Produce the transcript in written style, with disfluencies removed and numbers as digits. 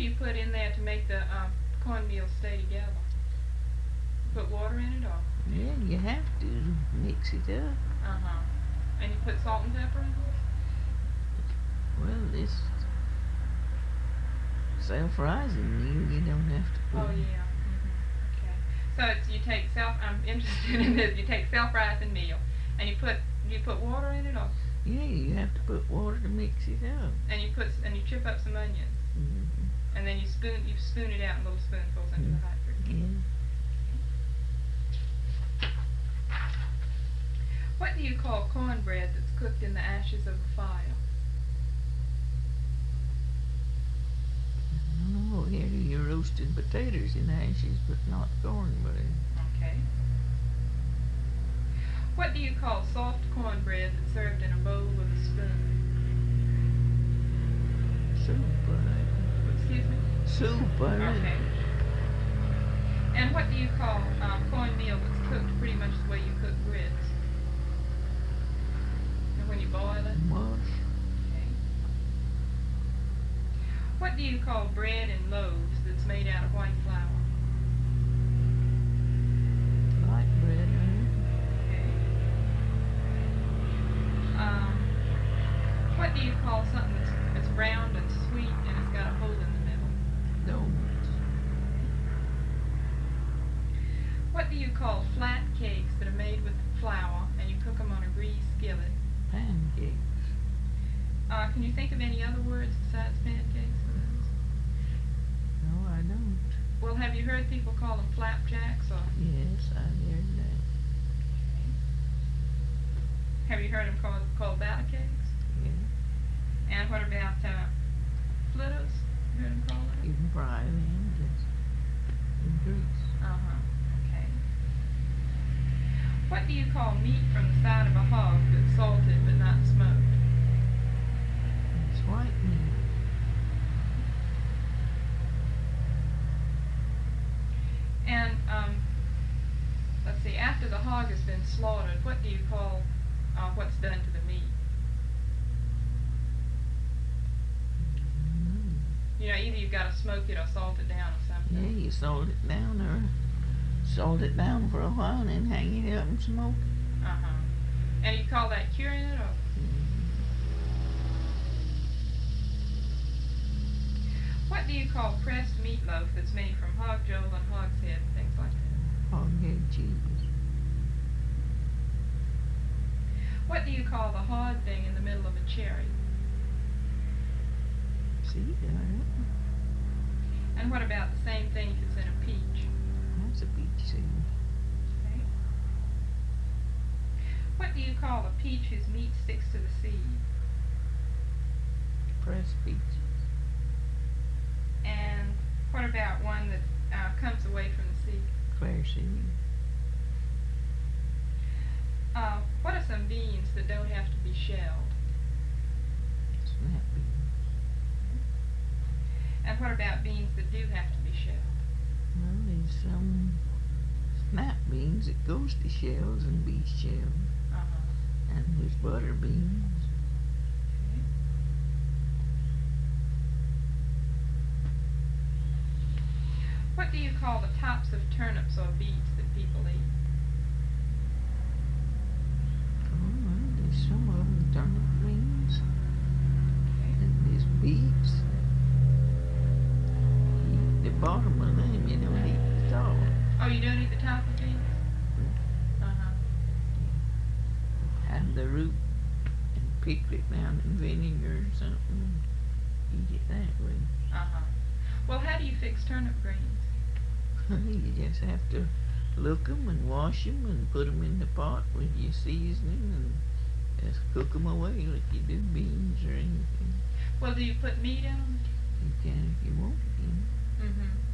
do you put in there to make the cornmeal stay together? Put water in it, or? Yeah, you have to mix it up. Uh-huh. And you put salt and pepper in it? Well, this self-rising meal, you don't have to put. Oh yeah. Okay. So it's you take self. I'm interested in this. You take self-rising meal, and you put water in it, or? Yeah, you have to put water to mix it up. And you chip up some onions, and then you spoon it out in little spoonfuls into the hot grease. Yeah. What do you call cornbread that's cooked in the ashes of a fire? I don't know. Here you're roasting potatoes in ashes, but not cornbread. Okay. What do you call soft cornbread that's served in a bowl with a spoon? Soup, I Excuse me? Soup, I Okay. And what do you call cornmeal that's cooked pretty much the way you cook grits? And when you boil it? Mush. Okay. What do you call bread in loaves that's made out of white flour? Light bread, Okay. What do you call something that's round and sweet and it's got a hole in the middle? Donuts. What do you call flat cakes that are made with flour and you cook them on a greased skillet? Pancakes. Can you think of any other words besides pancakes for those? No, I don't. Well, have you heard people call them flapjacks, or? Yes, I heard that. Okay. Have you heard them called batter cakes? Yeah. And what about fritters? You heard them called that? You can fry them just in grease. Uh-huh. Okay. What do you call meat from the side of a hog that's salted but not smoked? It's white meat. And let's see. After the hog has been slaughtered, what do you call what's done to the meat? You know, either you've got to smoke it or salt it down or something. Yeah, you salt it down for a while and then hang it up and smoke it. Uh-huh. And you call that curing it, or? What do you call pressed meatloaf that's made from hog jowl and hog's head and things like that? Hog head cheese. What do you call the hard thing in the middle of a cherry? See, there. And what about the same thing if it's in a peach? That's a peach seed. Okay. What do you call a peach whose meat sticks to the seed? Pressed peaches. And what about one that comes away from the seed? Clear seed. What are some beans that don't have to be shelled? Snap beans. And what about beans that do have to be shelled? Well, there's some snap beans that goes to shells and be shelled. Uh-huh. And there's butter beans. Okay. What do you call the tops of turnips or beets that people eat? Oh, well, there's some of them turnip greens. Okay. And there's beets. Eat the bottom of them, you don't eat the top. Oh, you don't eat the top of beans? Uh-huh. Have the root and pickle it down in vinegar or something. Eat it that way. Uh-huh. Well, how do you fix turnip greens? You just have to look 'em and wash 'em and put 'em in the pot with your seasoning and just cook 'em away like you do beans or anything. Well, do you put meat in them? You can if you want to. Mm-hmm.